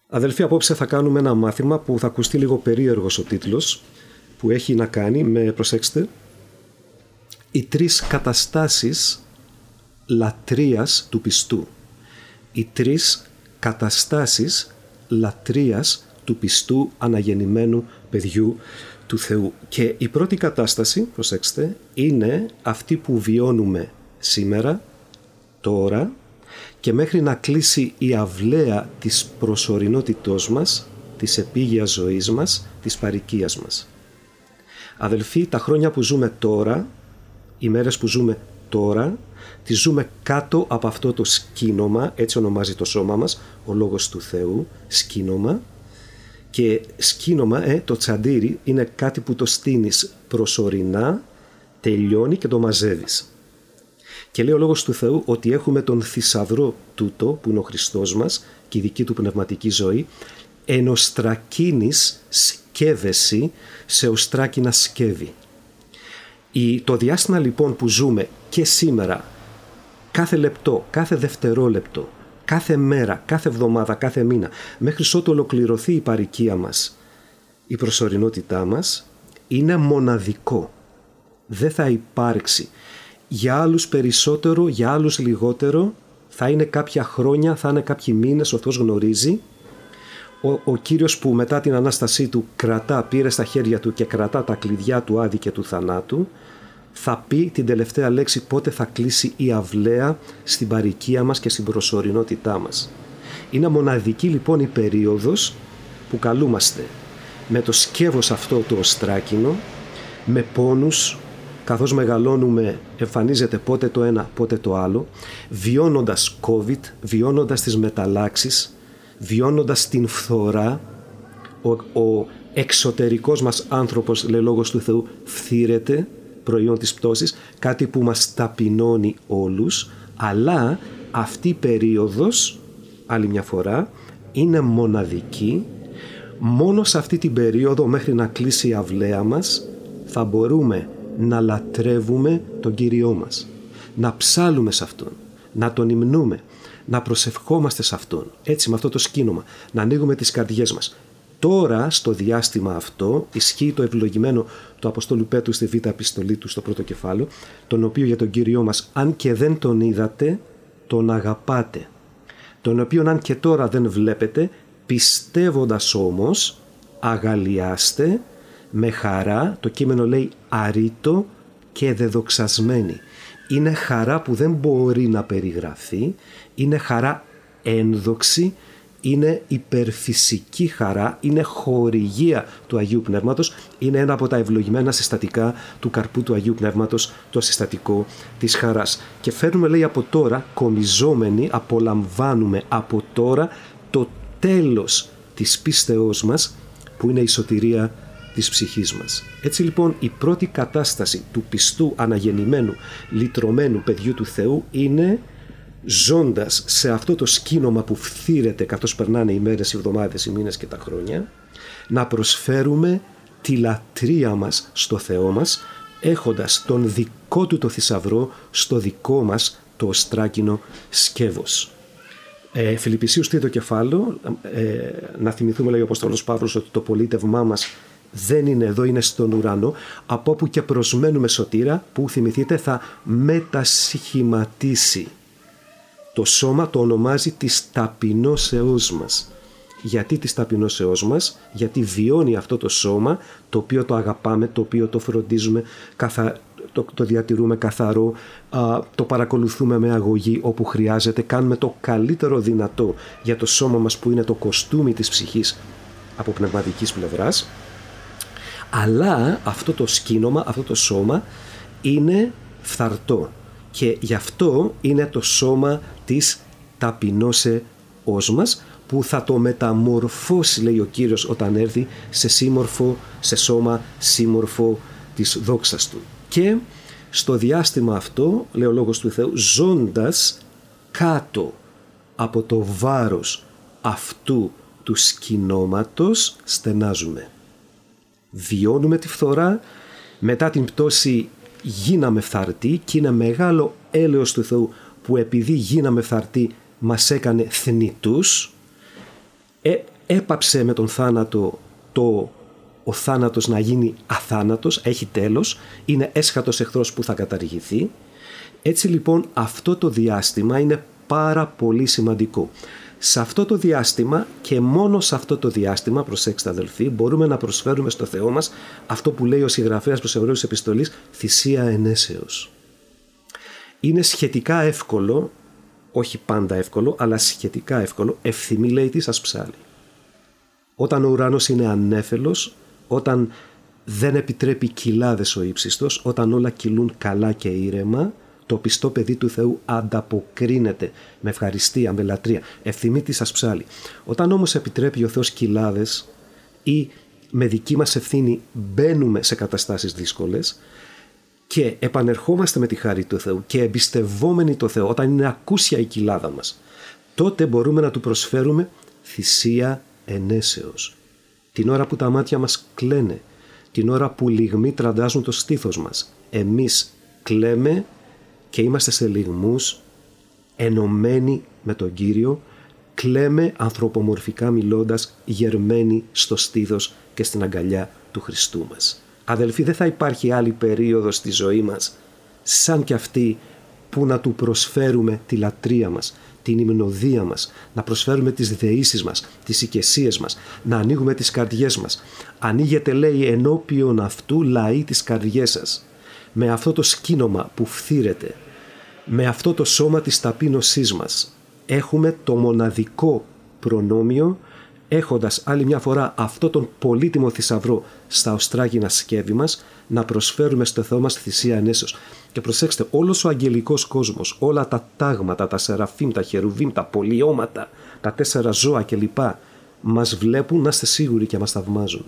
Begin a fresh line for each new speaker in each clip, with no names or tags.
Αδελφοί, απόψε θα κάνουμε ένα μάθημα που θα ακουστεί λίγο περίεργος ο τίτλος, που έχει να κάνει με, προσέξτε, οι τρεις καταστάσεις λατρείας του πιστού. Οι τρεις καταστάσεις λατρείας του πιστού αναγεννημένου παιδιού του Θεού. Και η πρώτη κατάσταση, προσέξτε, είναι αυτή που βιώνουμε σήμερα, τώρα, και μέχρι να κλείσει η αυλαία της προσωρινότητός μας, της επίγειας ζωής μας, της παροικίας μας. Αδελφοί, τα χρόνια που ζούμε τώρα, οι μέρες που ζούμε τώρα, τις ζούμε κάτω από αυτό το σκήνομα, έτσι ονομάζει το σώμα μας, ο Λόγος του Θεού, σκήνομα. Και σκήνομα, το τσαντήρι, είναι κάτι που το στείνεις προσωρινά, τελειώνει και το μαζεύεις. Και λέει ο Λόγος του Θεού ότι έχουμε τον θησαυρό τούτο, που είναι ο Χριστός μας και η δική του πνευματική ζωή, εν οστρακίνης σκεύεση σε οστράκινα σκεύη. Το διάστημα λοιπόν που ζούμε και σήμερα, κάθε λεπτό, κάθε δευτερόλεπτο, κάθε μέρα, κάθε εβδομάδα, κάθε μήνα, μέχρι ότου ολοκληρωθεί η παροικία μας, η προσωρινότητά μας, είναι μοναδικό. Δεν θα υπάρξει. Για άλλους περισσότερο, για άλλους λιγότερο, θα είναι κάποια χρόνια, θα είναι κάποιοι μήνες, ο Θεός γνωρίζει. Ο Κύριος που μετά την Ανάστασή του πήρε στα χέρια του και κρατά τα κλειδιά του Άδη και του θανάτου, θα πει την τελευταία λέξη πότε θα κλείσει η αυλαία στην παροικία μας και στην προσωρινότητά μας. Είναι μοναδική λοιπόν η περίοδος που καλούμαστε με το σκεύος αυτό το οστράκινο, με πόνους, καθώς μεγαλώνουμε εμφανίζεται πότε το ένα πότε το άλλο, βιώνοντας COVID, βιώνοντας τις μεταλλάξεις, βιώνοντας την φθορά. Ο εξωτερικός μας άνθρωπος, λέει Λόγος του Θεού, φθήρεται, προϊόν της πτώσης, κάτι που μας ταπεινώνει όλους, αλλά αυτή η περίοδος, άλλη μια φορά, είναι μοναδική. Μόνο σε αυτή την περίοδο, μέχρι να κλείσει η αυλαία μας, θα μπορούμε να λατρεύουμε τον Κύριό μας, να ψάλουμε σε Αυτόν, να Τον υμνούμε, να προσευχόμαστε σε Αυτόν, έτσι με αυτό το σκήνομα, να ανοίγουμε τις καρδιές μας. Τώρα, στο διάστημα αυτό, ισχύει το ευλογημένο του Αποστόλου Πέτρου στη Β' Επιστολή του, στο πρώτο κεφάλαιο, τον οποίο για τον Κύριό μας, αν και δεν τον είδατε, τον αγαπάτε. Τον οποίον αν και τώρα δεν βλέπετε, πιστεύοντας όμως, αγαλιάστε με χαρά, το κείμενο λέει αρήτο και δεδοξασμένη. Είναι χαρά που δεν μπορεί να περιγραφεί, είναι χαρά ένδοξη, είναι υπερφυσική χαρά, είναι χορηγία του Αγίου Πνεύματος, είναι ένα από τα ευλογημένα συστατικά του καρπού του Αγίου Πνεύματος, το συστατικό της χαράς. Και φέρνουμε, λέει, από τώρα, κομιζόμενοι, απολαμβάνουμε από τώρα το τέλος της πίστεώς μας, που είναι η σωτηρία της ψυχής μας. Έτσι λοιπόν η πρώτη κατάσταση του πιστού αναγεννημένου, λυτρωμένου παιδιού του Θεού είναι, ζώντας σε αυτό το σκήνομα που φθήρεται καθώς περνάνε οι μέρες, οι εβδομάδες, οι μήνες και τα χρόνια, να προσφέρουμε τη λατρεία μας στο Θεό μας, έχοντας τον δικό του το θησαυρό στο δικό μας το οστράκινο σκεύος. Φιλιππισίους τρίτο κεφάλαιο, να θυμηθούμε, λέει ο Απόστολος Παύλος, ότι το πολίτευμά μας δεν είναι εδώ, είναι στον ουρανό, από όπου και προσμένουμε σωτήρα, που θυμηθείτε θα μετασχηματίσει. Το σώμα το ονομάζει της ταπεινώσεώς μας. Γιατί της ταπεινώσεώς μας? Γιατί βιώνει αυτό το σώμα, το οποίο το αγαπάμε, το οποίο το φροντίζουμε, το διατηρούμε καθαρό, το παρακολουθούμε με αγωγή όπου χρειάζεται, κάνουμε το καλύτερο δυνατό για το σώμα μας που είναι το κοστούμι της ψυχής από πνευματικής πλευράς. Αλλά αυτό το σκήνομα, αυτό το σώμα είναι φθαρτό και γι' αυτό είναι το σώμα της ταπεινώσεώς μας, που θα το μεταμορφώσει, λέει ο Κύριος, όταν έρθει σε σώμα σύμμορφο της δόξας Του. Και στο διάστημα αυτό, λέει ο Λόγος του Θεού, ζώντας κάτω από το βάρος αυτού του σκηνώματος, στενάζουμε. Βιώνουμε τη φθορά, μετά την πτώση γίναμε φθαρτοί και είναι μεγάλο έλεος του Θεού που επειδή γίναμε φθαρτοί μας έκανε θνητούς. έπαψε με τον θάνατο ο θάνατος να γίνει αθάνατος, έχει τέλος, είναι έσχατος εχθρός που θα καταργηθεί. Έτσι λοιπόν αυτό το διάστημα είναι πάρα πολύ σημαντικό. Σε αυτό το διάστημα και μόνο σε αυτό το διάστημα, προσέξτε αδελφοί, μπορούμε να προσφέρουμε στο Θεό μας αυτό που λέει ο συγγραφέας προς Εβραίους επιστολής, θυσία ενέσεως. Είναι σχετικά εύκολο, όχι πάντα εύκολο, αλλά σχετικά εύκολο, ευθυμή λέει τι σας ψάλει. Όταν ο ουρανός είναι ανέφελος, όταν δεν επιτρέπει κοιλάδες ο ύψιστος, όταν όλα κυλούν καλά και ήρεμα, το πιστό παιδί του Θεού ανταποκρίνεται με ευχαριστία, με λατρεία. Ευθυμή τι σας ψάλει. Όταν όμως επιτρέπει ο Θεός κοιλάδες ή με δική μας ευθύνη μπαίνουμε σε καταστάσεις δύσκολες και επανερχόμαστε με τη χάρη του Θεού και εμπιστευόμενοι το Θεό, όταν είναι ακούσια η κοιλάδα μας, τότε μπορούμε να του προσφέρουμε θυσία ενέσεως. Την ώρα που τα μάτια μας κλαίνε, την ώρα που λυγμοί τραντάζουν το στήθος μας, εμείς κλαίμε και είμαστε σε λυγμούς, ενωμένοι με τον Κύριο, κλαίμε ανθρωπομορφικά μιλώντας, γερμένοι στο στήθος και στην αγκαλιά του Χριστού μας. Αδελφοί, δεν θα υπάρχει άλλη περίοδος στη ζωή μας σαν κι αυτή που να του προσφέρουμε τη λατρεία μας, την υμνοδία μας, να προσφέρουμε τις δεήσεις μας, τις οικεσίες μας, να ανοίγουμε τις καρδιές μας. Ανοίγετε, λέει, ενώπιον αυτού λαοί τις καρδιές σας. Με αυτό το σκήνομα που φθήρεται, με αυτό το σώμα της ταπείνωσής μας, έχουμε το μοναδικό προνόμιο, έχοντας άλλη μια φορά αυτό τον πολύτιμο θησαυρό στα οστράγινα σκεύη μας, να προσφέρουμε στο Θεό μας θυσία ενέσεως. Και προσέξτε, όλος ο αγγελικός κόσμος, όλα τα τάγματα, τα σεραφείμ, τα χερουβίμ, τα πολιώματα, τα 4 ζώα κλπ. Μας βλέπουν, να είστε σίγουροι, και μας θαυμάζουν.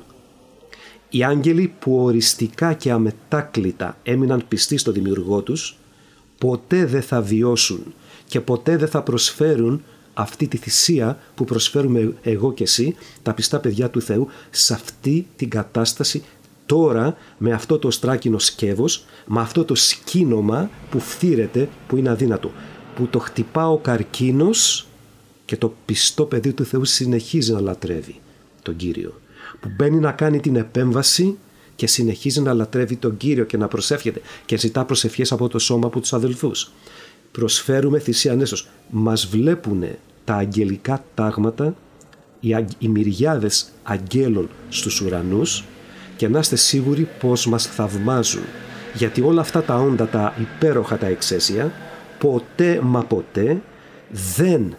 Οι άγγελοι που οριστικά και αμετάκλητα έμειναν πιστοί στο Δημιουργό τους, ποτέ δεν θα βιώσουν και ποτέ δεν θα προσφέρουν αυτή τη θυσία που προσφέρουμε εγώ και εσύ, τα πιστά παιδιά του Θεού, σε αυτή την κατάσταση τώρα, με αυτό το στράκινο σκεύος, με αυτό το σκήνομα που φθήρεται, που είναι αδύνατο, που το χτυπά ο καρκίνος και το πιστό παιδί του Θεού συνεχίζει να λατρεύει τον Κύριο. Που μπαίνει να κάνει την επέμβαση και συνεχίζει να λατρεύει τον Κύριο και να προσεύχεται και ζητά προσευχές από το σώμα, από τους αδελφούς. Προσφέρουμε θυσία ανέσως. Μας βλέπουν τα αγγελικά τάγματα, οι μυριάδες αγγέλων στους ουρανούς, και να είστε σίγουροι πως μας θαυμάζουν. Γιατί όλα αυτά τα όντα, τα υπέροχα, τα εξαίσια, ποτέ μα ποτέ δεν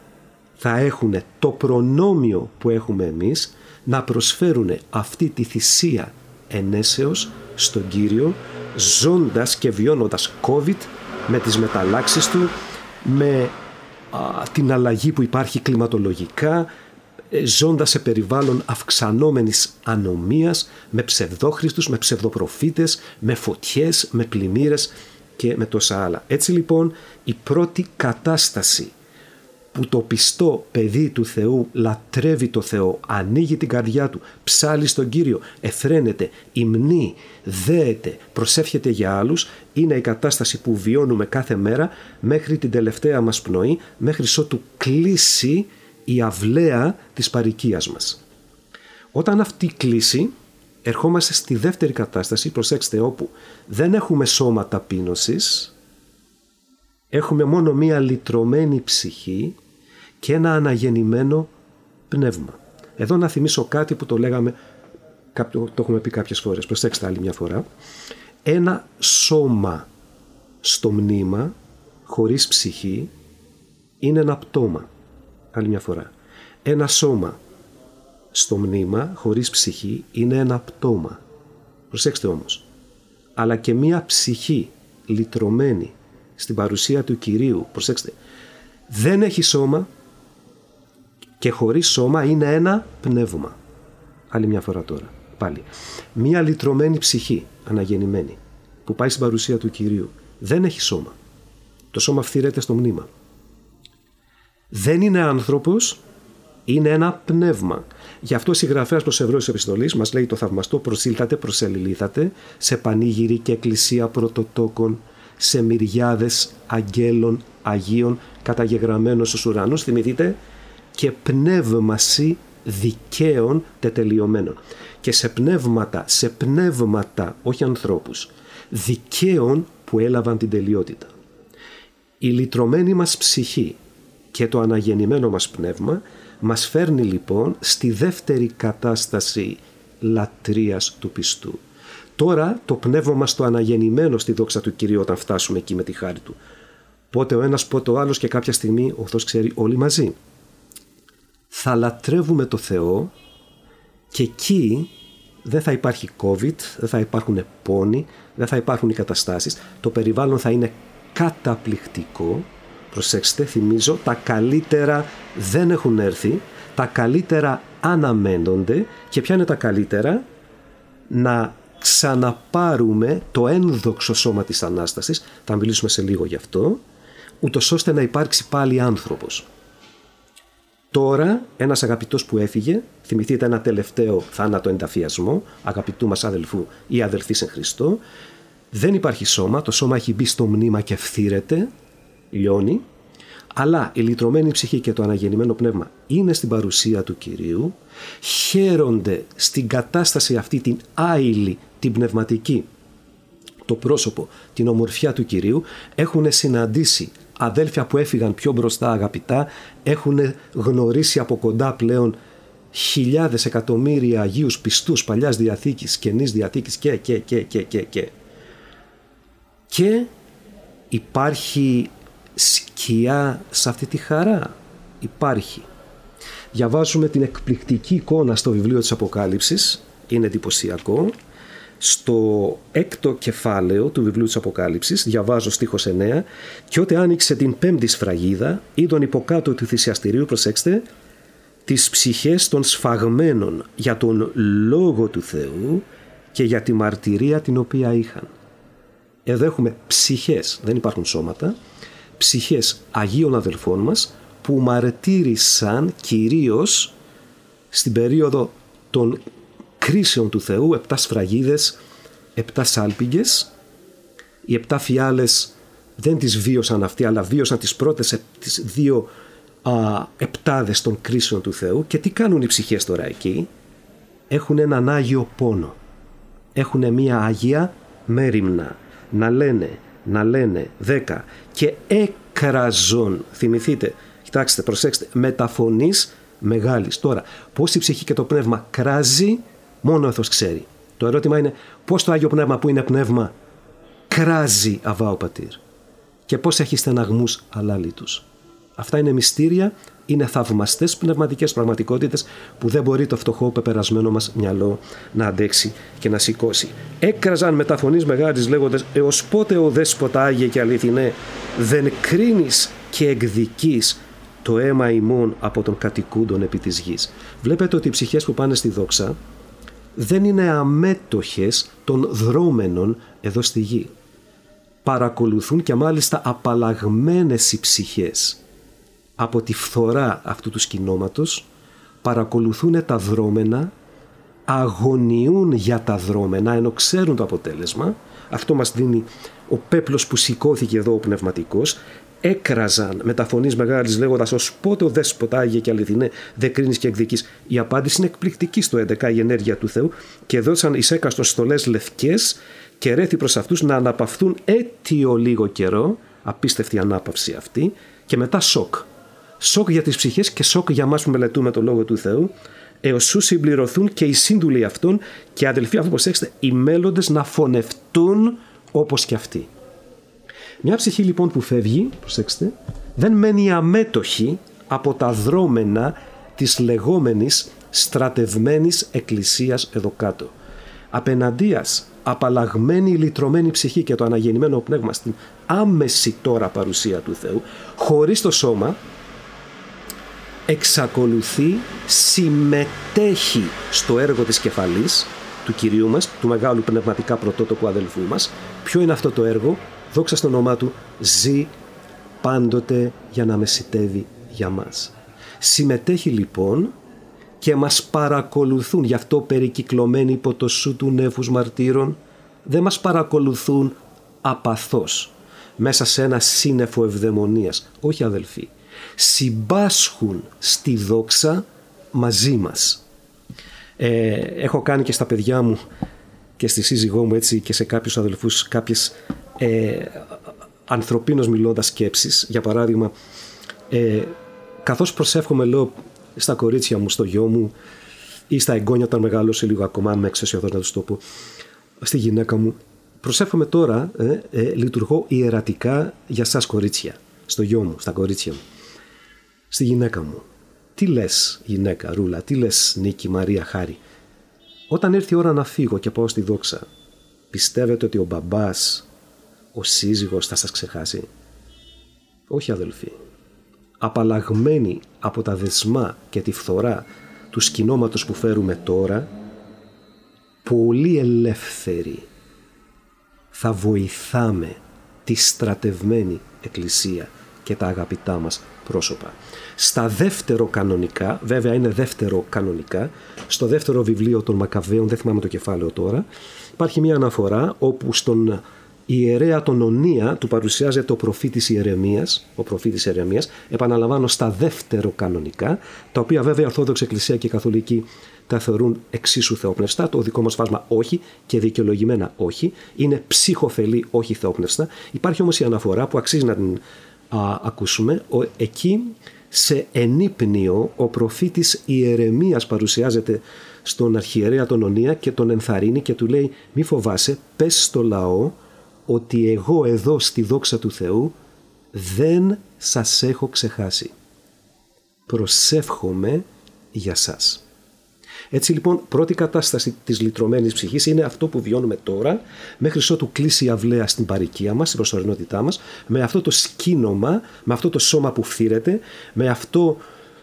θα έχουν το προνόμιο που έχουμε εμείς να προσφέρουν αυτή τη θυσία ενέσεως στον Κύριο, ζώντας και βιώνοντας COVID, με τις μεταλλάξεις του, με την αλλαγή που υπάρχει κλιματολογικά, ζώντας σε περιβάλλον αυξανόμενης ανομίας, με ψευδόχριστους, με ψευδοπροφήτες, με φωτιές, με πλημμύρες και με τόσα άλλα. Έτσι λοιπόν η πρώτη κατάσταση που το πιστό παιδί του Θεού λατρεύει το Θεό, ανοίγει την καρδιά του, ψάλει στον Κύριο, εφραίνεται, υμνεί, δέεται, προσεύχεται για άλλους, είναι η κατάσταση που βιώνουμε κάθε μέρα μέχρι την τελευταία μας πνοή, μέχρι ότου κλείσει η αυλαία της παροικίας μας. Όταν αυτή κλείσει, ερχόμαστε στη δεύτερη κατάσταση, προσέξτε, όπου δεν έχουμε σώμα ταπείνωσης, έχουμε μόνο μία λυτρωμένη ψυχή και ένα αναγεννημένο πνεύμα. Εδώ να θυμίσω κάτι που το λέγαμε, το έχουμε πει κάποιες φορές, προσέξτε άλλη μια φορά. Ένα σώμα στο μνήμα χωρίς ψυχή είναι ένα πτώμα. Άλλη μια φορά. Ένα σώμα στο μνήμα χωρίς ψυχή είναι ένα πτώμα. Προσέξτε όμως. Αλλά και μία ψυχή λυτρωμένη στην παρουσία του Κυρίου, προσέξτε, δεν έχει σώμα και χωρίς σώμα είναι ένα πνεύμα. Άλλη μια φορά τώρα. Πάλι. Μία λυτρωμένη ψυχή, αναγεννημένη, που πάει στην παρουσία του Κυρίου, δεν έχει σώμα. Το σώμα φθήρεται στο μνήμα. Δεν είναι άνθρωπος, είναι ένα πνεύμα. Γι' αυτό ο συγγραφέας προς Εβραίους επιστολής μας λέει το θαυμαστό: προσήλθατε, προσελιλήθατε σε πανήγυρη και εκκλησία πρωτοτόκων, σε μυριάδες αγγέλων Αγίων καταγεγραμμένων στους ουρανούς. Θυμηθείτε, και πνεύμαση δικαίων τετελειωμένων. Και σε πνεύματα, όχι ανθρώπους, δικαίων που έλαβαν την τελειότητα. Η λυτρωμένη μας ψυχή και το αναγεννημένο μας πνεύμα μας φέρνει λοιπόν στη δεύτερη κατάσταση λατρείας του πιστού. Τώρα το πνεύμα μας το αναγεννημένο στη δόξα του Κυρίου όταν φτάσουμε εκεί με τη χάρη Του. Πότε ο ένας, πότε ο άλλος και κάποια στιγμή ο Θεός ξέρει όλοι μαζί. Θα λατρεύουμε το Θεό και εκεί δεν θα υπάρχει COVID, δεν θα υπάρχουν πόνοι, δεν θα υπάρχουν οι καταστάσεις. Το περιβάλλον θα είναι καταπληκτικό. Προσέξτε, θυμίζω, τα καλύτερα δεν έχουν έρθει, τα καλύτερα αναμένονται. Και ποια είναι τα καλύτερα? Να ξαναπάρουμε το ένδοξο σώμα της Ανάστασης, θα μιλήσουμε σε λίγο γι' αυτό, ούτως ώστε να υπάρξει πάλι άνθρωπος. Τώρα ένας αγαπητός που έφυγε, θυμηθείτε ένα τελευταίο θάνατο ενταφιασμό, αγαπητού μας αδελφού ή αδελφής εν Χριστώ, δεν υπάρχει σώμα, το σώμα έχει μπει στο μνήμα και φθήρεται, λιώνει, αλλά η λυτρωμένη ψυχή και το αναγεννημένο πνεύμα είναι στην παρουσία του Κυρίου, χαίρονται στην κατάσταση αυτή την άειλη, την πνευματική, το πρόσωπο, την ομορφιά του Κυρίου, έχουν συναντήσει αδέλφια που έφυγαν πιο μπροστά αγαπητά, έχουν γνωρίσει από κοντά πλέον χιλιάδες εκατομμύρια Αγίους πιστούς Παλιάς Διαθήκης, Καινής Διαθήκης και υπάρχει σκιά σε αυτή τη χαρά. Υπάρχει. Διαβάζουμε την εκπληκτική εικόνα στο βιβλίο της Αποκάλυψης, είναι εντυπωσιακό. Στο 6ο κεφάλαιο του βιβλίου της Αποκάλυψης, διαβάζω στίχος 9, και ό,τι άνοιξε την 5η σφραγίδα, είδον υποκάτω του θυσιαστηρίου, προσέξτε, τις ψυχές των σφαγμένων για τον Λόγο του Θεού και για τη μαρτυρία την οποία είχαν. Εδώ έχουμε ψυχές, δεν υπάρχουν σώματα, ψυχές Αγίων αδελφών μας που μαρτύρησαν κυρίως στην περίοδο των κρίσεων του Θεού, 7 σφραγίδες, 7 σάλπιγγες. Οι 7 φιάλες δεν τις βίωσαν αυτοί, αλλά βίωσαν τις πρώτες τις 2 επτάδες των κρίσεων του Θεού. Και τι κάνουν οι ψυχές τώρα εκεί? Έχουν έναν Άγιο πόνο. Έχουν μία Αγία μέριμνα. Να λένε 10 και έκραζον, θυμηθείτε, κοιτάξτε, προσέξτε, μεταφωνής μεγάλης. Τώρα, πώς η ψυχή και το πνεύμα κράζει, μόνο ο Θεός ξέρει. Το ερώτημα είναι πώς το Άγιο Πνεύμα που είναι πνεύμα κράζει αβά ο Πατήρ και πώς έχει στεναγμούς αλάλητους. Αυτά είναι μυστήρια, είναι θαυμαστές πνευματικές πραγματικότητες που δεν μπορεί το φτωχό πεπερασμένο μας μυαλό να αντέξει και να σηκώσει. Έκραζαν μεταφωνής μεγάλης λέγοντας, έως πότε ο Δέσποτα Άγιε και αληθινέ δεν κρίνεις και εκδικείς το αίμα ημών από τον κατοικούντον επί της γης. Βλέπετε ότι οι ψυχές που πάνε στη δόξα δεν είναι αμέτωχες των δρόμενων εδώ στη γη. Παρακολουθούν και μάλιστα απαλλαγμένες οι ψυχές από τη φθορά αυτού του σκηνώματος, παρακολουθούν τα δρόμενα, αγωνιούν για τα δρόμενα ενώ ξέρουν το αποτέλεσμα. Αυτό μας δίνει ο πέπλος που σηκώθηκε εδώ ο πνευματικός. Έκραζαν μεταφωνής μεγάλης λέγοντας, ως πότε ο Δέσποτα Άγιε και αληθινέ δεν κρίνεις και εκδικείς. Η απάντηση είναι εκπληκτική στο 11, η ενέργεια του Θεού, και δώσαν εις έκαστος στολές λευκές και ρέθη προς αυτούς να αναπαυθούν αίτιο λίγο καιρό, απίστευτη ανάπαυση αυτή, και μετά σοκ. Σοκ για τις ψυχές και σοκ για μας που μελετούμε το Λόγο του Θεού, έως σου συμπληρωθούν και οι σύντουλοι αυτών και αδελφοί, αυτό προσέξτε, οι μέλλοντες να φωνευτούν όπως και αυτοί. Μια ψυχή λοιπόν που φεύγει, προσέξτε, δεν μένει αμέτωχη από τα δρόμενα της λεγόμενης στρατευμένης εκκλησίας εδώ κάτω. Απέναντίας, απαλλαγμένη, λυτρωμένη ψυχή και το αναγεννημένο πνεύμα στην άμεση τώρα παρουσία του Θεού, χωρίς το σώμα, εξακολουθεί, συμμετέχει στο έργο της κεφαλής του Κυρίου μας, του μεγάλου πνευματικά πρωτότοκου αδελφού μας. Ποιο είναι αυτό το έργο? Δόξα στο όνομά του, ζει πάντοτε για να μεσιτεύει για μας. Συμμετέχει λοιπόν και μας παρακολουθούν, γι' αυτό περικυκλωμένοι υπό το σου του νέφους μαρτύρων, δεν μας παρακολουθούν απαθώς, μέσα σε ένα σύννεφο ευδαιμονίας. Όχι αδελφοί, συμπάσχουν στη δόξα μαζί μας. Έχω κάνει και στα παιδιά μου και στη σύζυγό μου, έτσι, και σε κάποιους αδελφούς, κάποιες ανθρωπίνως μιλώντας σκέψεις. Για παράδειγμα, καθώς προσεύχομαι, λέω στα κορίτσια μου, στο γιο μου ή στα εγγόνια όταν μεγαλώσει λίγο ακόμα, αν με εξαισιοδός να τους το πω, στη γυναίκα μου, προσεύχομαι τώρα, λειτουργώ ιερατικά για σας κορίτσια, στο γιο μου, στα κορίτσια μου, στη γυναίκα μου. Τι λες γυναίκα Ρούλα, τι λες Νίκη, Μαρία, Χάρη? Όταν έρθει η ώρα να φύγω και πάω στη δόξα, πιστεύετε ότι ο μπαμπάς, ο σύζυγος θα σας ξεχάσει? Όχι αδελφοί. Απαλλαγμένοι από τα δεσμά και τη φθορά του σκηνώματος που φέρουμε τώρα, πολύ ελεύθεροι θα βοηθάμε τη στρατευμένη εκκλησία και τα αγαπητά μας πρόσωπα. Στα δεύτερο κανονικά, βέβαια είναι δεύτερο κανονικά, στο δεύτερο βιβλίο των Μακαβαίων, δεν θυμάμαι το κεφάλαιο τώρα, υπάρχει μια αναφορά όπου στον ιερέα τον Ονία του παρουσιάζεται ο προφήτης Ιερεμίας, επαναλαμβάνω, στα δεύτερο κανονικά, τα οποία βέβαια η Ορθόδοξη Εκκλησία και η Καθολική τα θεωρούν εξίσου θεόπνευστα, το δικό μας φάσμα όχι και δικαιολογημένα όχι, είναι ψυχοφελή, όχι θεόπνευστα. Υπάρχει όμως η αναφορά που αξίζει να την ακούσουμε. Εκεί σε ενύπνιο ο προφήτης Ιερεμίας παρουσιάζεται στον αρχιερέα τον Ονία και τον ενθαρρύνει και του λέει: μη φοβάσαι, πες στο λαό ότι εγώ εδώ στη δόξα του Θεού δεν σας έχω ξεχάσει. Προσεύχομαι για σας. Έτσι λοιπόν, πρώτη κατάσταση της λυτρωμένης ψυχής είναι αυτό που βιώνουμε τώρα, μέχρι ότου κλείσει η αυλαία στην παροικία μας, στην προσωρινότητά μας, με αυτό το σκήνομα, με αυτό το σώμα που φθήρεται, με αυτό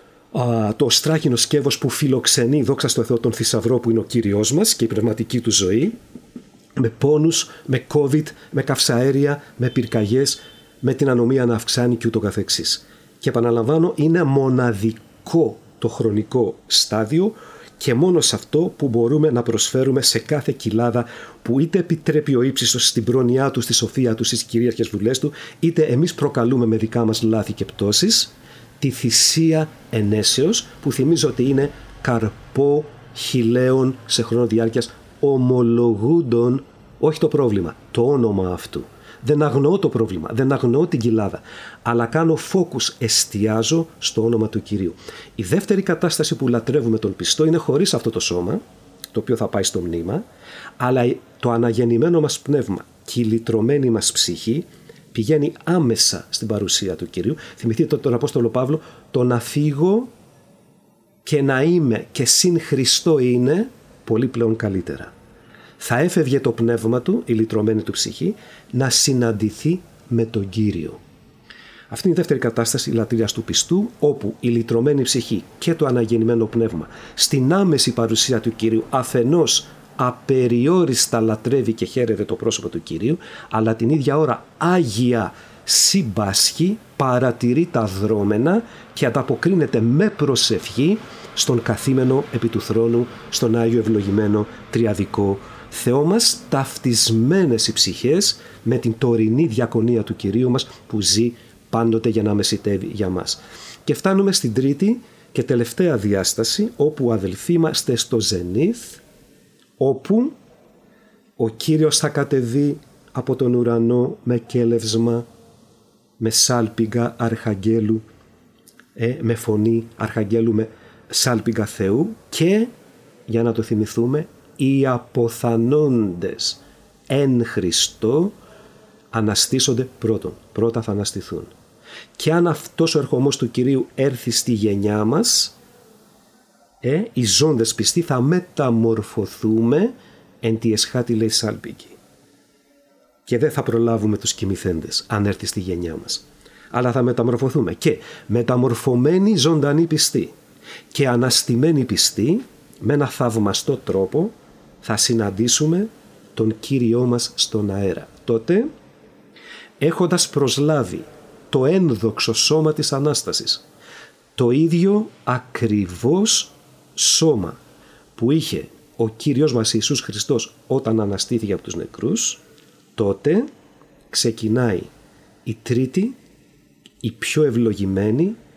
το στράχινο σκεύος που φιλοξενεί, δόξα στο Θεό, τον θησαυρό που είναι ο Κύριος μας και η πνευματική του ζωή, με πόνους, με COVID, με καυσαέρια, με πυρκαγιές, με την ανομία να αυξάνει και ούτω καθεξής. Και επαναλαμβάνω, είναι μοναδικό το χρονικό στάδιο και μόνο σε αυτό που μπορούμε να προσφέρουμε σε κάθε κοιλάδα που είτε επιτρέπει ο ύψιστος στην πρόνοιά του, στη σοφία του, στις κυρίαρχες βουλές του, είτε εμείς προκαλούμε με δικά μας λάθη και πτώσεις, τη θυσία ενέσεως, που θυμίζω ότι είναι καρπό χιλέων σε χρόνο διάρκειας ομολογούντων, όχι το πρόβλημα, το όνομα αυτού. Δεν αγνοώ το πρόβλημα, δεν αγνοώ την κοιλάδα, αλλά κάνω focus, εστιάζω στο όνομα του Κυρίου. Η δεύτερη κατάσταση που λατρεύουμε τον πιστό είναι χωρίς αυτό το σώμα, το οποίο θα πάει στο μνήμα, αλλά το αναγεννημένο μας πνεύμα και η λυτρωμένη μας ψυχή πηγαίνει άμεσα στην παρουσία του Κυρίου. Θυμηθείτε τον Απόστολο Παύλο, το να φύγω και να είμαι και συν Χριστό είναι πολύ πλέον καλύτερα. Θα έφευγε το πνεύμα του, η λυτρωμένη του ψυχή, να συναντηθεί με τον Κύριο. Αυτή είναι η δεύτερη κατάσταση λατρείας του πιστού, όπου η λυτρωμένη ψυχή και το αναγεννημένο πνεύμα στην άμεση παρουσία του Κυρίου αφενός απεριόριστα λατρεύει και χαίρεται το πρόσωπο του Κυρίου, αλλά την ίδια ώρα άγια συμπάσχει, παρατηρεί τα δρόμενα και ανταποκρίνεται με προσευχή στον καθήμενο επί του θρόνου, στον Άγιο ευλογημένο τριαδικό Θεό μας, ταυτισμένες οι ψυχές με την τωρινή διακονία του Κυρίου μας που ζει πάντοτε για να μεσιτεύει για μας. Και φτάνουμε στην τρίτη και τελευταία διάσταση, όπου αδελφοί είμαστε στο ζενήθ, όπου ο Κύριος θα κατεβεί από τον ουρανό με κέλευσμα, με σάλπιγγα αρχαγγέλου, με φωνή αρχαγγέλου, με σάλπιγγα Θεού, και για να το θυμηθούμε, οι αποθανόντες εν Χριστώ αναστήσονται πρώτα θα αναστηθούν. Και αν αυτός ο ερχομός του Κυρίου έρθει στη γενιά μας, οι ζώντες πιστοί θα μεταμορφωθούμε εν τη εσχάτη λέει σάλπικη. Και δεν θα προλάβουμε τους κοιμηθέντες αν έρθει στη γενιά μας. Αλλά θα μεταμορφωθούμε και μεταμορφωμένοι ζωντανοί πιστοί και αναστημένοι πιστοί, με ένα θαυμαστό τρόπο θα συναντήσουμε τον Κύριό μας στον αέρα. Τότε, έχοντας προσλάβει το ένδοξο σώμα της Ανάστασης, το ίδιο ακριβώς σώμα που είχε ο Κύριος μας Ιησούς Χριστός όταν αναστήθηκε από τους νεκρούς, τότε ξεκινάει η τρίτη, η πιο ευλογημένη,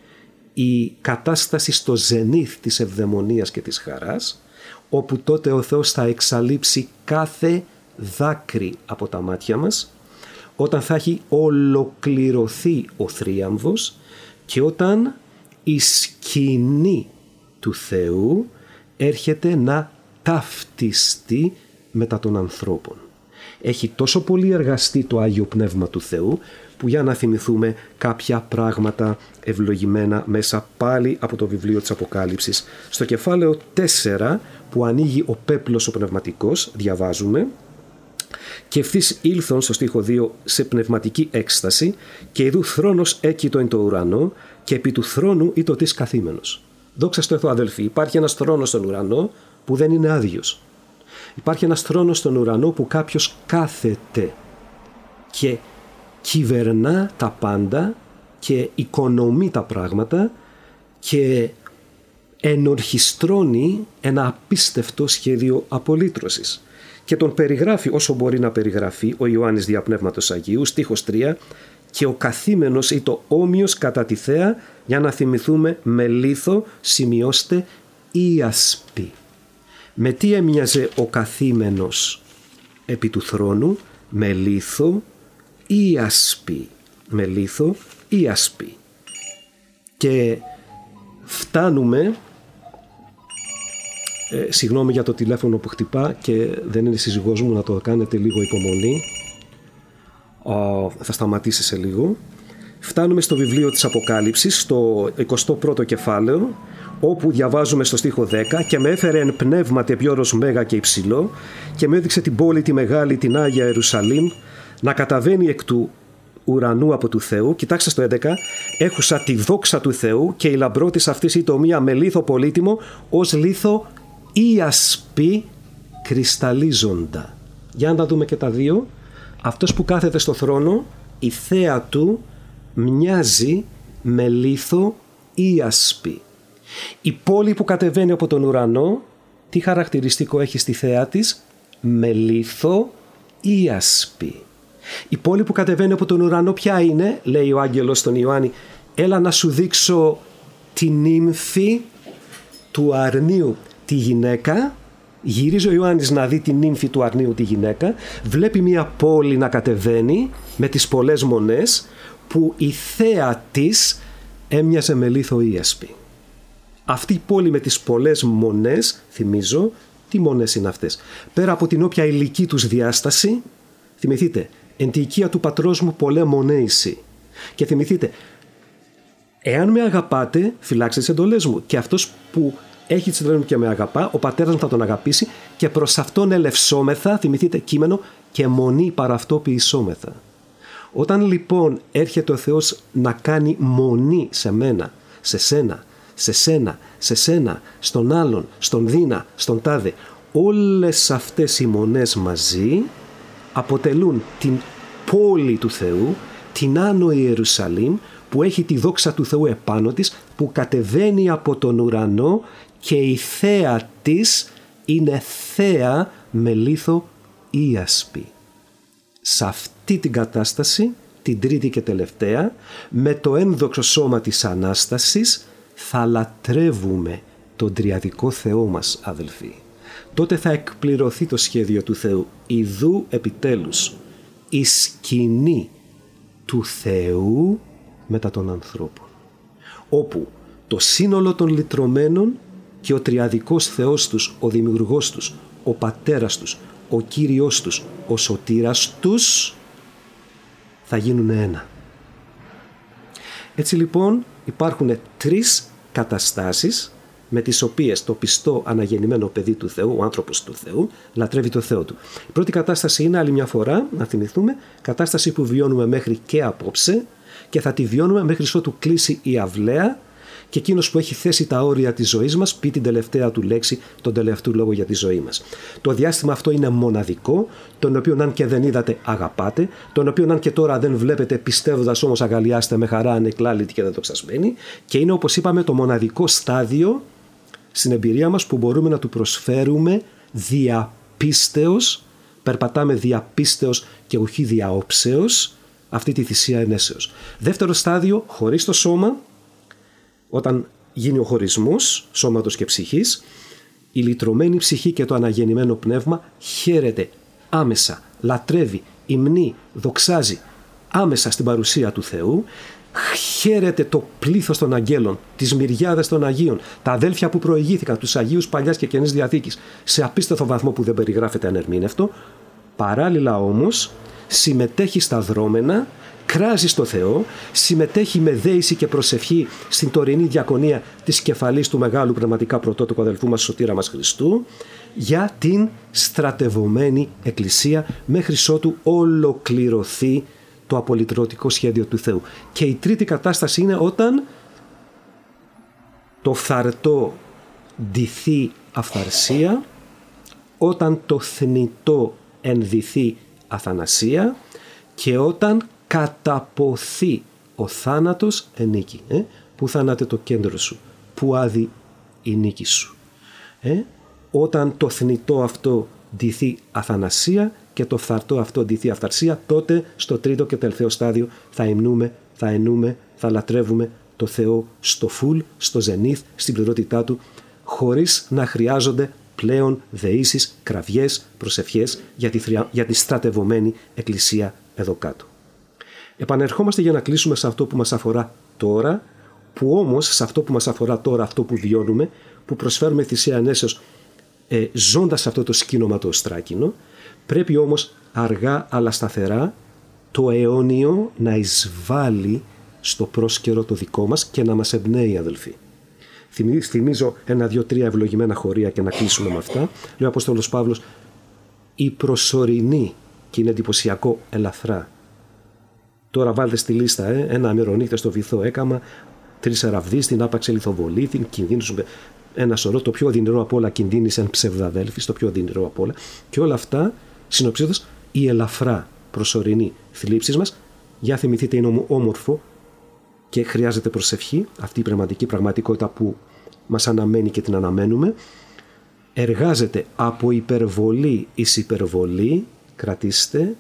η κατάσταση στο ζενήθ της ευδαιμονίας και της χαράς, όπου τότε ο Θεός θα εξαλείψει κάθε δάκρυ από τα μάτια μας, όταν θα έχει ολοκληρωθεί ο θρίαμβος και όταν η σκηνή του Θεού έρχεται να ταυτιστεί μετά των ανθρώπων. Έχει τόσο πολύ εργαστεί το Άγιο Πνεύμα του Θεού, που για να θυμηθούμε κάποια πράγματα ευλογημένα μέσα πάλι από το βιβλίο της Αποκάλυψης. Στο κεφάλαιο 4 που ανοίγει ο πέπλος ο πνευματικός, διαβάζουμε: «Και ευθύς ήλθον», στο στίχο 2, «σε πνευματική έκσταση, και ειδού θρόνος έκειτο εν το ουρανό, και επί του θρόνου ήτο της καθήμενος». Δόξα στο Θεό, αδελφοί, υπάρχει ένας θρόνος στον ουρανό που δεν είναι άδειος. Υπάρχει ένας θρόνος στον ουρανό που κάποιος κάθεται και κυβερνά τα πάντα και οικονομεί τα πράγματα και ενορχιστρώνει ένα απίστευτο σχέδιο απολύτρωσης. Και τον περιγράφει όσο μπορεί να περιγραφεί ο Ιωάννης δια Πνεύματος Αγίου, στίχος 3, «Και ο καθήμενος ή το όμοιος κατά τη θέα», για να θυμηθούμε, με λίθο, σημειώστε, ίασπη. Με τι έμοιαζε ο καθήμενος επί του θρόνου? Με λίθο ίασπη. Με λίθο ίασπη. Και φτάνουμε, συγγνώμη για το τηλέφωνο που χτυπά και δεν είναι σύζυγός μου, να το κάνετε λίγο υπομονή, θα σταματήσει σε λίγο. Φτάνουμε στο βιβλίο της Αποκάλυψης, στο 21ο κεφάλαιο, όπου διαβάζουμε στο στίχο 10: «Και με έφερε εν πνεύματι επί όρος μέγα και υψηλό, και με έδειξε την πόλη τη μεγάλη, την Άγια Ιερουσαλήμ, να καταβαίνει εκ του ουρανού από του Θεού». Κοιτάξτε στο 11: «Έχουσα τη δόξα του Θεού, και η λαμπρότης αυτής ήτο μία με λίθο πολύτιμο, ως λίθο ίασπη κρυσταλλίζοντα». Για να δούμε και τα δύο. Αυτός που κάθεται στο θρόνο, η θέα του μοιάζει με λίθο ίασπη. Η πόλη που κατεβαίνει από τον ουρανό, τι χαρακτηριστικό έχει στη θέα της? Με λίθο ίασπη. Η πόλη που κατεβαίνει από τον ουρανό ποια είναι? Λέει ο άγγελος στον Ιωάννη: «Έλα να σου δείξω την νύμφη του αρνίου, τη γυναίκα». Γυρίζει ο Ιωάννης να δει την νύμφη του αρνίου, τη γυναίκα. Βλέπει μια πόλη να κατεβαίνει με τις πολλές μονές, που η θέα της έμοιαζε με λίθο ίασπη. Αυτή η πόλη με τις πολλές μονές, θυμίζω, τι μονές είναι αυτές? Πέρα από την όποια ηλική τους διάσταση, θυμηθείτε, «Εν τη οικία του πατρός μου πολλέ μονέησι». Και θυμηθείτε, «Εάν με αγαπάτε, φυλάξτε τις εντολές μου». Και αυτός που έχει τις εντολές μου και με αγαπά, ο πατέρας μου θα τον αγαπήσει, και προς αυτόν ελευσόμεθα, θυμηθείτε κείμενο, «και μονή παρά αυτό ποιησόμεθα». Όταν λοιπόν έρχεται ο Θεός να κάνει μονή σε μένα, σε σένα, σε σένα, σε σένα, στον άλλον, στον δίνα, στον τάδε, όλες αυτές οι μονές μαζί αποτελούν την πόλη του Θεού, την Άνω Ιερουσαλήμ, που έχει τη δόξα του Θεού επάνω της, που κατεβαίνει από τον ουρανό, και η θέα της είναι θέα με λίθο ίασπη. Σε αυτή την κατάσταση, την τρίτη και τελευταία, με το ένδοξο σώμα της Ανάστασης, θα λατρεύουμε τον τριαδικό Θεό μας, αδελφοί. Τότε θα εκπληρωθεί το σχέδιο του Θεού. Ιδού επιτέλους η σκηνή του Θεού μετά των ανθρώπων, όπου το σύνολο των λυτρωμένων και ο τριαδικός Θεός τους, ο δημιουργός τους, ο πατέρας τους, ο Κύριος τους, ο σωτήρας τους, θα γίνουν ένα. Έτσι λοιπόν υπάρχουν τρεις καταστάσεις με τις οποίες το πιστό αναγεννημένο παιδί του Θεού, ο άνθρωπος του Θεού, λατρεύει το Θεό του. Η πρώτη κατάσταση είναι, άλλη μια φορά, να θυμηθούμε, κατάσταση που βιώνουμε μέχρι και απόψε, και θα τη βιώνουμε μέχρι ότου κλείσει η αυλαία και εκείνος που έχει θέσει τα όρια της ζωής μας πει την τελευταία του λέξη, τον τελευταίο λόγο για τη ζωή μας. Το διάστημα αυτό είναι μοναδικό, τον οποίο αν και δεν είδατε αγαπάτε, τον οποίο αν και τώρα δεν βλέπετε πιστεύοντας όμως αγαλιάστε με χαρά ανεκλάλητη και δεδοξασμένη, και είναι, όπως είπαμε, το μοναδικό στάδιο στην εμπειρία μας που μπορούμε να του προσφέρουμε διαπίστεως, περπατάμε διαπίστεως και όχι διαόψεως, αυτή τη θυσία ενέσεως. Δεύτερο στάδιο, χωρίς το σώμα, Όταν γίνει ο χωρισμός σώματος και ψυχής, η λυτρωμένη ψυχή και το αναγεννημένο πνεύμα χαίρεται άμεσα, λατρεύει, υμνεί, δοξάζει άμεσα στην παρουσία του Θεού, χαίρεται το πλήθος των αγγέλων, τις μυριάδες των Αγίων, τα αδέλφια που προηγήθηκαν, τους Αγίους Παλιάς και Καινής Διαθήκης, σε απίστευτο βαθμό που δεν περιγράφεται ανερμήνευτο. Παράλληλα όμως συμμετέχει στα δρόμενα, κράζει στο Θεό, συμμετέχει με δέηση και προσευχή στην τωρινή διακονία της κεφαλής του μεγάλου πνευματικά πρωτότοκου αδελφού μας Σωτήρα μας Χριστού, για την στρατευωμένη Εκκλησία μέχρι ότου ολοκληρωθεί το απολυτρωτικό σχέδιο του Θεού. Και η τρίτη κατάσταση είναι όταν το φθαρτό ντυθεί αυθαρσία, όταν το θνητό ενδυθεί αθανασία και όταν καταποθεί ο θάνατος εν νίκη. Πού θάνατε το κέντρο σου, πού άδει η νίκη σου. Όταν το θνητό αυτό ντυθεί αθανασία και το φθαρτό αυτό ντυθεί αυθαρσία, τότε στο τρίτο και τελευταίο στάδιο θα υμνούμε, θα ενούμε, θα λατρεύουμε το Θεό στο φουλ, στο ζενήθ, στην πληρότητά του, χωρίς να χρειάζονται πλέον δεήσεις, κραυγές, προσευχές για τη στρατευωμένη Εκκλησία εδώ κάτω. Επανερχόμαστε για να κλείσουμε σε αυτό που μας αφορά τώρα, που όμως σε αυτό που μας αφορά τώρα, αυτό που βιώνουμε, που προσφέρουμε θυσία ανέσεως ζώντας αυτό το σκήνομα το οστράκινο, πρέπει όμως αργά αλλά σταθερά το αιώνιο να εισβάλλει στο πρόσκαιρο το δικό μας και να μας εμπνέει, αδελφοί. Θυμίζω 1, 2, 3 ευλογημένα χωρία και να κλείσουμε με αυτά. Λέει ο Απόστολος Παύλος, η προσωρινή, και είναι εντυπωσιακό, ελαφρά. Τώρα βάλτε στη λίστα, ένα αμερονύχτα στο βυθό έκαμα, 3 εραβδείς, την άπαξε λιθοβολήθην, κινδύνους, ένα σωρό, το πιο οδυνηρό απ' όλα κινδύνησαν ψευδαδέλφης, το πιο οδυνηρό απ' όλα. Και όλα αυτά, συνοψίζοντας, η ελαφρά προσωρινή θλίψης μας, για θυμηθείτε, είναι όμορφο και χρειάζεται προσευχή, αυτή η πνευματική πραγματικότητα που μας αναμένει και την αναμένουμε, εργάζεται από υπερβολή εις υπερβολή, κρατήστε,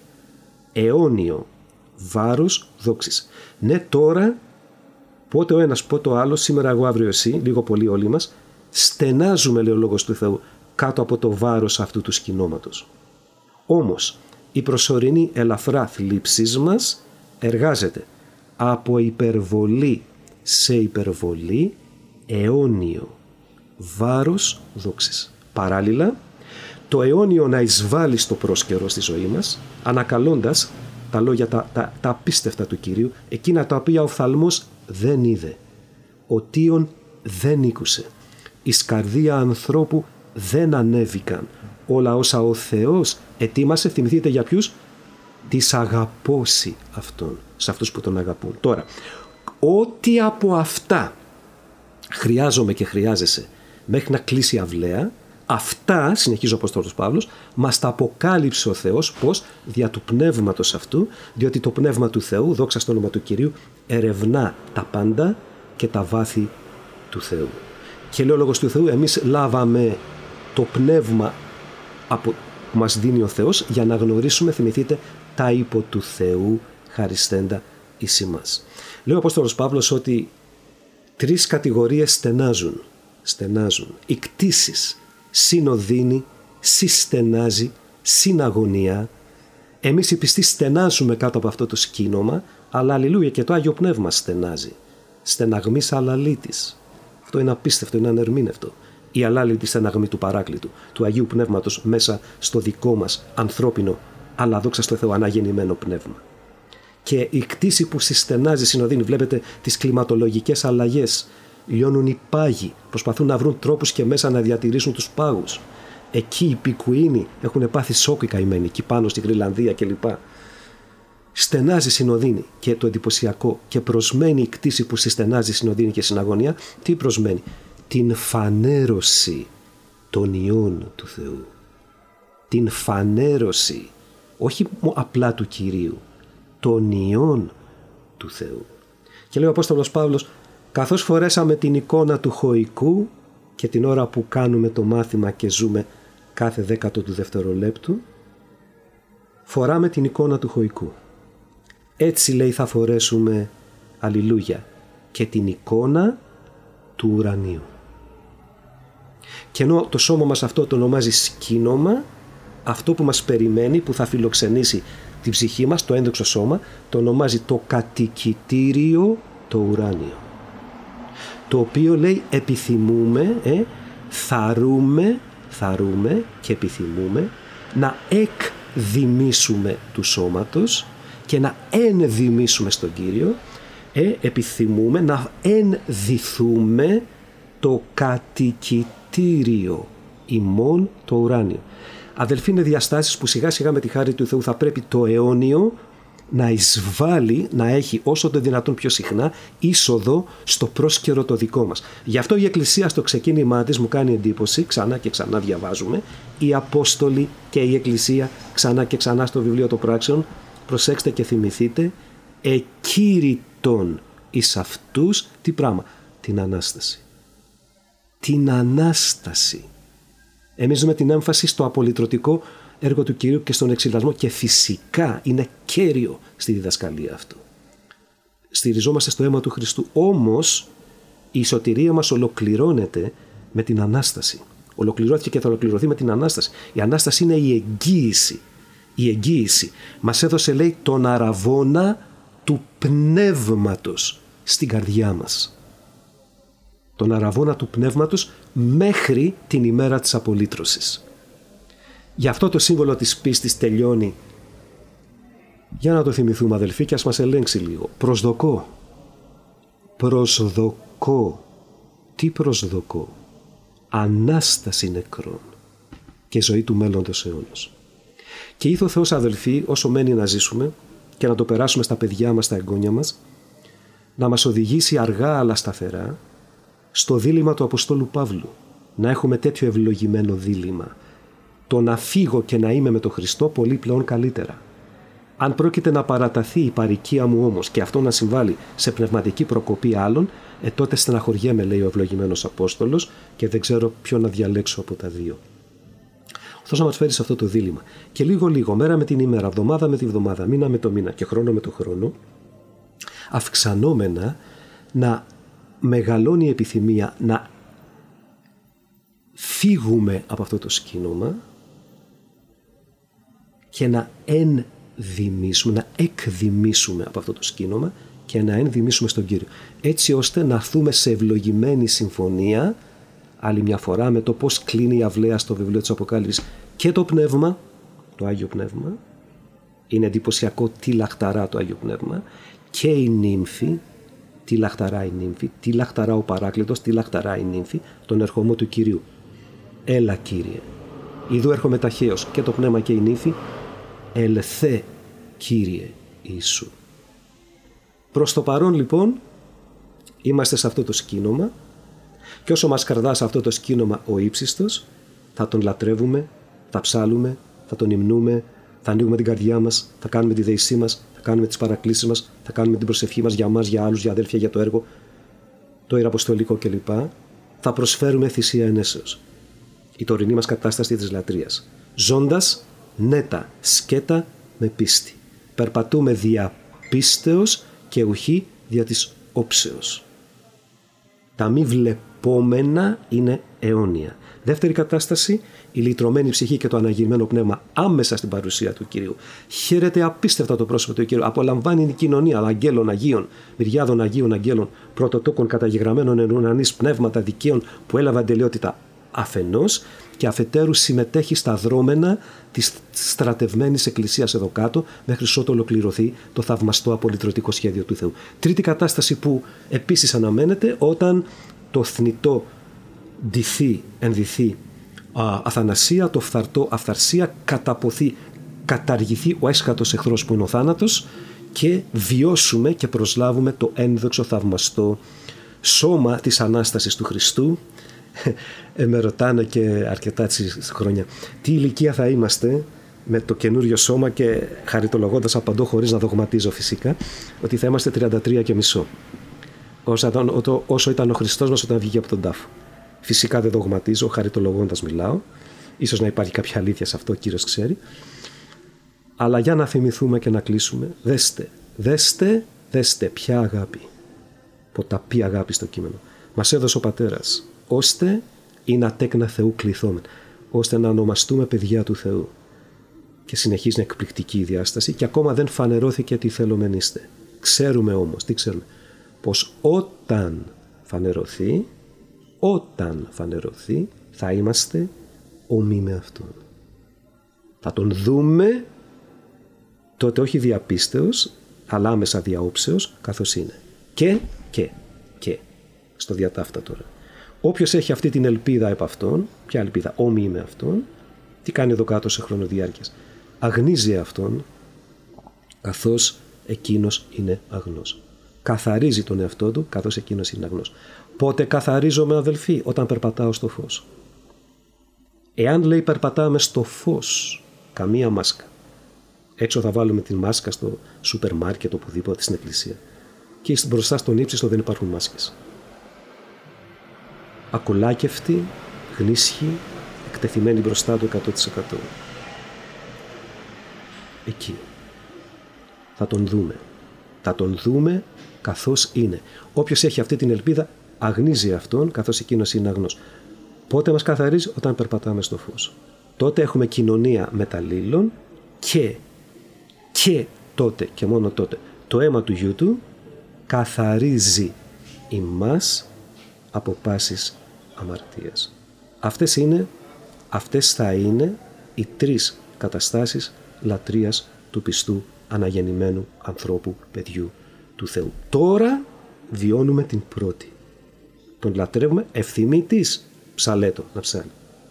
αιώνιο βάρος δόξης. Ναι, τώρα, πότε ο ένας, πότε ο άλλος, σήμερα εγώ, αύριο εσύ, λίγο πολύ όλοι μας, στενάζουμε, λέει ο Λόγος του Θεού, κάτω από το βάρος αυτού του σκηνώματος. Όμως, η προσωρινή ελαφρά θλίψης μας εργάζεται από υπερβολή σε υπερβολή, αιώνιο βάρος δόξης. Παράλληλα, το αιώνιο να εισβάλλει στο πρόσκαιρο στη ζωή μας, ανακαλώντας τα λόγια τα απίστευτα του Κυρίου, εκείνα τα οποία ο οφθαλμός δεν είδε, ο τείον δεν ήκουσε, η σκαρδία ανθρώπου δεν ανέβηκαν, όλα όσα ο Θεός ετοίμασε, θυμηθείτε για ποιους, τις αγαπώσει αυτόν, σε αυτούς που τον αγαπούν. Τώρα, ό,τι από αυτά χρειάζομαι και χρειάζεσαι μέχρι να κλείσει η αυλαία, αυτά, συνεχίζει ο Απόστολος Παύλος, μας τα αποκάλυψε ο Θεός, πώς, δια του πνεύματος αυτού, διότι το πνεύμα του Θεού, δόξα στο όνομα του Κυρίου, ερευνά τα πάντα και τα βάθη του Θεού. Και λέει ο Λόγος του Θεού, εμείς λάβαμε το πνεύμα που μας δίνει ο Θεός για να γνωρίσουμε, θυμηθείτε, τα υπό του Θεού χαριστέντα εις ημάς. Λέει ο Απόστολος Παύλος ότι 3 κατηγορίες στενάζουν. Οι κτήσεις, συνοδύνη, συστενάζει, συναγωνία. Εμείς οι πιστοί στενάζουμε κάτω από αυτό το σκήνομα, αλλά αλληλούια και το Άγιο Πνεύμα στενάζει. Στεναγμής αλαλήτης. Αυτό είναι απίστευτο, είναι ανερμήνευτο. Η αλάλητη στεναγμή του Παράκλητου, του Αγίου Πνεύματος μέσα στο δικό μας ανθρώπινο, αλλά δόξα στο Θεό αναγεννημένο πνεύμα. Και η κτήση που συστενάζει, συνοδύνει, βλέπετε τις κλιματολογικές αλλαγές. Λιώνουν οι πάγοι, προσπαθούν να βρουν τρόπους και μέσα να διατηρήσουν τους πάγους. Εκεί οι πικουίνοι έχουν πάθει σοκ οι καημένοι, εκεί πάνω στη Γρυλανδία κλπ. Στενάζει, συνοδύνει, και το εντυπωσιακό, και προσμένει η κτήση που συστενάζει, συνοδύνει και συναγωνία. Τι προσμένει? Την φανέρωση των ιών του Θεού. Την φανέρωση, όχι απλά του Κυρίου, των ιών του Θεού. Και λέει ο Απόστολος Παύλος, καθώς φορέσαμε την εικόνα του χωικού και την ώρα που κάνουμε το μάθημα και ζούμε κάθε 10ο του δευτερολέπτου, φοράμε την εικόνα του χωικού. Έτσι, λέει, θα φορέσουμε, αλληλούια, και την εικόνα του ουρανίου. Και ενώ το σώμα μας αυτό το ονομάζει σκήνομα, αυτό που μας περιμένει, που θα φιλοξενήσει την ψυχή μας, το ένδοξο σώμα, το ονομάζει το κατοικητήριο το ουράνιο. Το οποίο λέει επιθυμούμε, θαρούμε και επιθυμούμε να εκδημήσουμε του σώματος και να ενδημήσουμε στον Κύριο, επιθυμούμε να ενδυθούμε το κατοικητήριο ημών το ουράνιο. Αδελφοί, είναι διαστάσεις που σιγά σιγά με τη χάρη του Θεού θα πρέπει το αιώνιο να εισβάλλει, να έχει όσο το δυνατόν πιο συχνά είσοδο στο πρόσκαιρο το δικό μας. Γι' αυτό η Εκκλησία στο ξεκίνημά της μου κάνει εντύπωση, ξανά και ξανά διαβάζουμε, οι Απόστολοι και η Εκκλησία ξανά και ξανά στο βιβλίο των Πράξεων, προσέξτε και θυμηθείτε, εκήρυτον εις αυτούς τι πράγμα, την Ανάσταση. Την Ανάσταση. Εμείς δούμε την έμφαση στο απολυτρωτικό έργο του Κυρίου και στον εξυλασμό και φυσικά είναι κέριο στη διδασκαλία αυτού. Στηριζόμαστε στο αίμα του Χριστού, όμως η σωτηρία μας ολοκληρώνεται με την Ανάσταση. Ολοκληρώθηκε και θα ολοκληρωθεί με την Ανάσταση. Η Ανάσταση είναι η εγγύηση. Η εγγύηση. Μας έδωσε, λέει, τον αραβώνα του πνεύματος στην καρδιά μας. Τον αραβώνα του πνεύματος μέχρι την ημέρα της απολύτρωσης. Γι' αυτό το σύμβολο της πίστης τελειώνει. Για να το θυμηθούμε, αδελφοί, και ας μας ελέγξει λίγο. Προσδοκώ. Προσδοκώ. Τι προσδοκώ? Ανάσταση νεκρών και ζωή του μέλλοντος αιώνος. Και ήθο ο Θεός, αδελφοί, όσο μένει να ζήσουμε και να το περάσουμε στα παιδιά μας, στα εγγόνια μας, να μας οδηγήσει αργά αλλά σταθερά στο δίλημμα του Αποστόλου Παύλου. Να έχουμε τέτοιο ευλογημένο δίλημμα. Το να φύγω και να είμαι με τον Χριστό πολύ πλέον καλύτερα. Αν πρόκειται να παραταθεί η παροικία μου όμως και αυτό να συμβάλλει σε πνευματική προκοπή άλλων, τότε στεναχωριέμαι, λέει ο ευλογημένος Απόστολος, και δεν ξέρω ποιο να διαλέξω από τα δύο. Ο Θεός να μας φέρει σε αυτό το δίλημμα. Και λίγο-λίγο, μέρα με την ημέρα, εβδομάδα με τη βδομάδα, μήνα με το μήνα και χρόνο με το χρόνο, αυξανόμενα να μεγαλώνει η επιθυμία να φύγουμε από αυτό το σκήνομα και να ενδυμίσουμε, να εκδημίσουμε από αυτό το σκήνομα και να ενδυμίσουμε στον Κύριο. Έτσι ώστε να έρθουμε σε ευλογημένη συμφωνία, άλλη μια φορά, με το πώς κλείνει η αυλαία στο βιβλίο της Αποκάλυψης και το Πνεύμα, το Άγιο Πνεύμα, είναι εντυπωσιακό τι λαχταρά το Άγιο Πνεύμα, και η νύμφη, τι λαχταρά η νύμφη, τι λαχταρά ο Παράκλητος, τι λαχταρά η νύμφη, τον ερχομό του Κυρίου. Έλα, Κύριε, ιδού έρχομαι ταχαίως, και το Πνεύμα και η νύμφη, ελθέ, Κύριε Ιησού. Προς το παρόν, λοιπόν, είμαστε σε αυτό το σκήνομα και όσο μας καρδά σε αυτό το σκήνομα ο ύψιστος, θα τον λατρεύουμε, θα ψάλουμε, θα τον υμνούμε, θα ανοίγουμε την καρδιά μας, θα κάνουμε τη δεησή μας, θα κάνουμε τις παρακλήσεις μας, θα κάνουμε την προσευχή μας για μας, για άλλους, για αδέλφια, για το έργο, το ιεραποστολικό κλπ. Θα προσφέρουμε θυσία ενέσεως. Η τωρινή μας κατάσταση της λατρείας. Ζώντας νέτα, σκέτα με πίστη. Περπατούμε δια πίστεως και ουχή δια της όψεως. Τα μη βλεπόμενα είναι αιώνια. Δεύτερη κατάσταση, η λυτρωμένη ψυχή και το αναγειρμένο πνεύμα άμεσα στην παρουσία του Κυρίου. Χαίρεται απίστευτα το πρόσωπο του Κυρίου. Απολαμβάνει την κοινωνία αγγέλων Αγίων, μυριάδων Αγίων Αγγέλων, πρωτοτόκων καταγεγραμμένων εν ουρανείς πνεύματα δικαίων που έλαβαν τελειότητα αφενός, και αφετέρου συμμετέχει στα δρόμενα της στρατευμένης εκκλησίας εδώ κάτω, μέχρι ότου ολοκληρωθεί το θαυμαστό απολυτρωτικό σχέδιο του Θεού. Τρίτη κατάσταση που επίσης αναμένεται, όταν το θνητό ντυθεί, ενδυθεί αθανασία, το φθαρτό αυθαρσία, καταποθεί, καταργηθεί ο έσχατος εχθρός που είναι ο θάνατος, και βιώσουμε και προσλάβουμε το ένδοξο θαυμαστό σώμα της Ανάστασης του Χριστού. Με ρωτάνε και αρκετά χρόνια τι ηλικία θα είμαστε με το καινούριο σώμα, και χαριτολογώντας απαντώ, χωρίς να δογματίζω φυσικά, ότι θα είμαστε 33,5 όσο ήταν ο Χριστός μας όταν βγήκε από τον τάφο. Φυσικά δεν δογματίζω, χαριτολογώντας μιλάω, ίσως να υπάρχει κάποια αλήθεια σε αυτό, ο Κύριος ξέρει, αλλά για να θυμηθούμε και να κλείσουμε, δέστε ποια αγάπη, ποταπή αγάπη στο κείμενο. μας έδωσε ο Πατέρας, ώστε είναι ατέκνα Θεού κληθόμεν, ώστε να ονομαστούμε παιδιά του Θεού. Και συνεχίζει μια εκπληκτική διάσταση και ακόμα δεν φανερώθηκε τι θέλομεν είστε. Ξέρουμε όμως, τι ξέρουμε, πως όταν φανερωθεί θα είμαστε ομοίοι με Αυτόν. Θα Τον δούμε τότε όχι διαπίστεως, αλλά άμεσα διαόψεως καθώς είναι. Και, στο διατάφτα τώρα. Όποιος έχει αυτή την ελπίδα επ' Αυτόν, ποια ελπίδα, όμοιοι με Αυτόν, τι κάνει εδώ κάτω σε χρονοδιάρκειας? Αγνίζει Αυτόν καθώς εκείνος είναι αγνός. Καθαρίζει τον εαυτό του καθώς εκείνος είναι αγνός. Πότε καθαρίζομαι, αδελφοί? Όταν περπατάω στο φως. Εάν, λέει, περπατάμε στο φως, καμία μάσκα. Έξω θα βάλουμε την μάσκα στο σούπερ μάρκετ, οπουδήποτε, στην εκκλησία. Και μπροστά στον ύψιστο δεν υπάρχουν μάσκες. Ακολάκευτοι, γνήσιοι, εκτεθειμένοι μπροστά του 100%. Εκεί θα Τον δούμε. Θα Τον δούμε καθώς είναι. Όποιος έχει αυτή την ελπίδα αγνίζει Αυτόν καθώς εκείνος είναι αγνός. Πότε μας καθαρίζει? Όταν περπατάμε στο φως. Τότε έχουμε κοινωνία μεταλλήλων και τότε και μόνο τότε το αίμα του Γιού Του καθαρίζει ημάς από πάσης αμαρτίας. Αυτές θα είναι οι τρεις καταστάσεις λατρείας του πιστού αναγεννημένου ανθρώπου, παιδιού του Θεού. Τώρα βιώνουμε την πρώτη. Τον λατρεύουμε ευθυμίτης, ψαλέτο να ψάλει.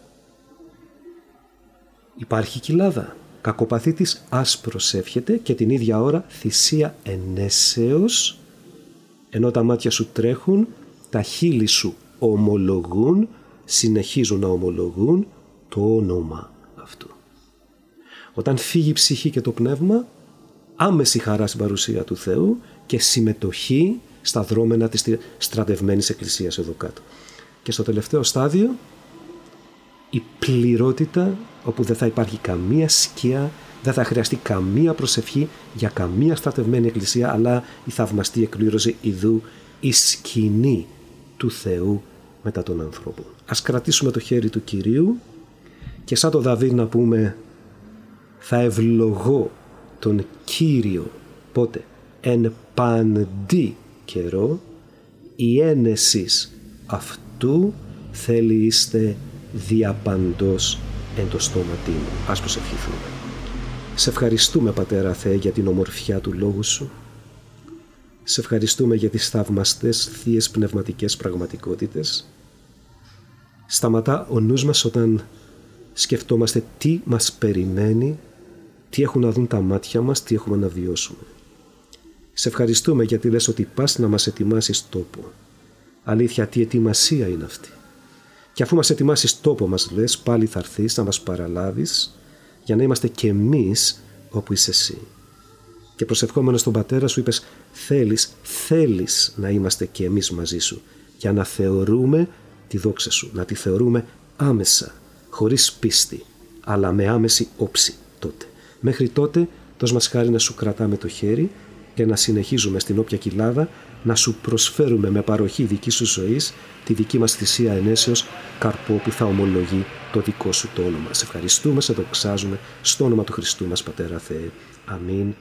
Υπάρχει κοιλάδα. Κακοπαθήτης ας προσεύχεται και την ίδια ώρα θυσία ενέσεως, ενώ τα μάτια σου τρέχουν, τα χείλη σου ομολογούν, συνεχίζουν να ομολογούν το όνομα αυτού. Όταν φύγει η ψυχή και το πνεύμα, άμεση χαρά στην παρουσία του Θεού και συμμετοχή στα δρόμενα της στρατευμένης εκκλησίας εδώ κάτω. Και στο τελευταίο στάδιο, η πληρότητα, όπου δεν θα υπάρχει καμία σκιά, δεν θα χρειαστεί καμία προσευχή για καμία στρατευμένη εκκλησία, αλλά η θαυμαστή εκπλήρωση ιδού, η σκηνή του Θεού μετά τον ανθρώπο. Ας κρατήσουμε το χέρι του Κυρίου και σαν το Δαβίδ να πούμε, θα ευλογώ τον Κύριο, πότε? Εν παντί καιρό, η ένεσης αυτού θέλει είστε διαπαντός εν το στόματί μου. Ας προσευχηθούμε. Σε ευχαριστούμε, Πατέρα Θεέ, για την ομορφιά του Λόγου Σου. Σε ευχαριστούμε για τις θαυμαστές θείες πνευματικές πραγματικότητες. Σταματά ο νους μας όταν σκεφτόμαστε τι μας περιμένει, τι έχουν να δουν τα μάτια μας, τι έχουμε να βιώσουμε. Σε ευχαριστούμε γιατί λες ότι πας να μας ετοιμάσεις τόπο. Αλήθεια, τι ετοιμασία είναι αυτή. Και αφού μας ετοιμάσεις τόπο, μας λες, πάλι θα έρθεις να μας παραλάβεις για να είμαστε κι εμείς όπου είσαι εσύ. Και προσευχόμενος τον Πατέρα Σου είπες, θέλεις να είμαστε κι εμείς μαζί Σου για να θεωρούμε τη δόξα Σου, να τη θεωρούμε άμεσα, χωρίς πίστη, αλλά με άμεση όψη τότε. Μέχρι τότε, δώσ' μας χάρη να Σου κρατάμε το χέρι και να συνεχίζουμε στην όποια κοιλάδα να Σου προσφέρουμε με παροχή δική Σου ζωής τη δική μας θυσία ενέσεως, καρπό που θα ομολογεί το δικό Σου το όνομα. Σε ευχαριστούμε, σε δοξάζουμε, στο όνομα του Χριστού μας, Πατέρα Θεέ. Αμήν.